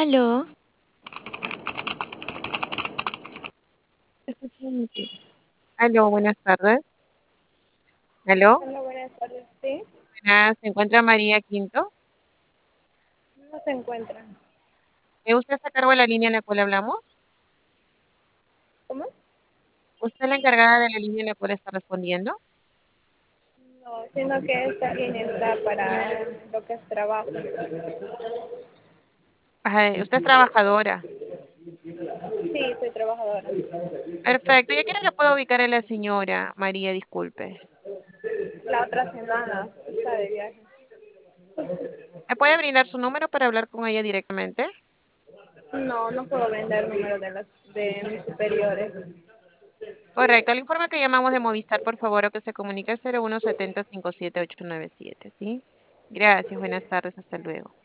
Aló, Escúchame. Aló, buenas tardes. Aló, Hola, buenas tardes. ¿Sí? buenas, se encuentra María Quinto. No se encuentra. ¿Usted está a cargo de la línea en la cual hablamos? ¿Cómo? ¿Usted es la encargada de la línea en la cual está respondiendo? No, sino que esta línea está para lo que es trabajo. Ajá, usted es trabajadora. Sí, soy trabajadora. Perfecto, ya que no la puedo ubicar a la señora María, disculpe. La otra semana está de viaje. ¿Me puede brindar su número para hablar con ella directamente? No, no puedo vender número de mis superiores. Correcto, le informe que llamamos de Movistar, por favor, o que se comunique al 0170 57 897, ¿sí? Gracias, buenas tardes, hasta luego.